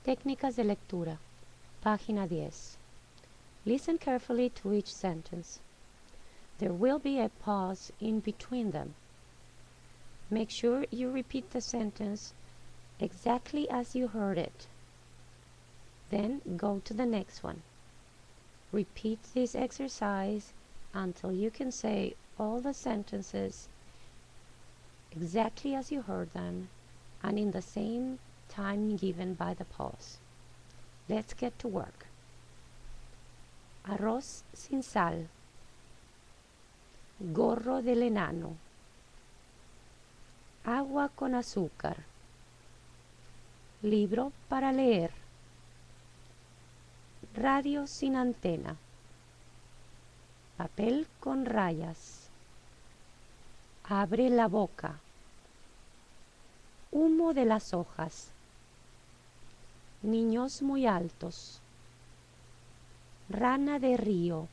Técnicas de lectura. Página 10. Listen carefully to each sentence. There will be a pause in between them. Make sure you repeat the sentence exactly as you heard it. Then go to the next one. Repeat this exercise until you can say all the sentences exactly as you heard them and in the same time given by the pause. Let's get to work. Arroz sin sal. Gorro del enano. Agua con azúcar. Libro para leer. Radio sin antena. Papel con rayas. Abre la boca. Humo de las hojas. Niños muy altos. Rana de río.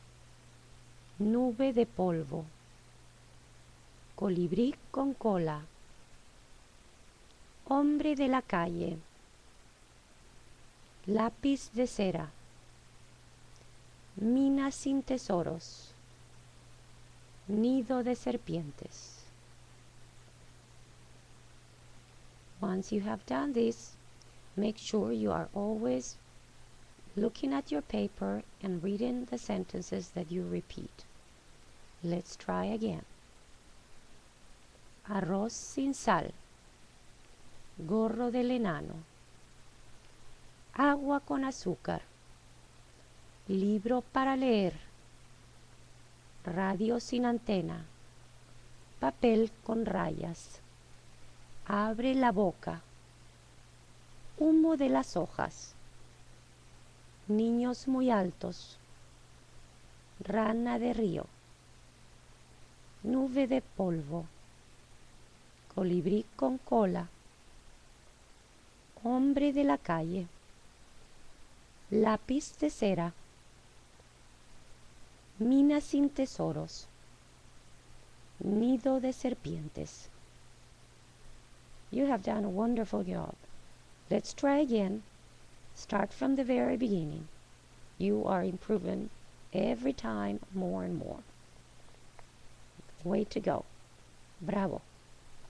Nube de polvo. Colibrí con cola. Hombre de la calle. Lápiz de cera. Mina sin tesoros. Nido de serpientes. Once you have done this, make sure you are always looking at your paper and reading the sentences that you repeat. Let's try again. Arroz sin sal. Gorro del enano. Agua con azúcar. Libro para leer. Radio sin antena. Papel con rayas. Abre la boca. Humo de las hojas. Niños muy altos. Rana de río. Nube de polvo. Colibrí con cola. Hombre de la calle. Lápiz de cera. Mina sin tesoros. Nido de serpientes. You have done a wonderful job. Let's try again. Start from the very beginning. You are improving every time more and more. Way to go. Bravo.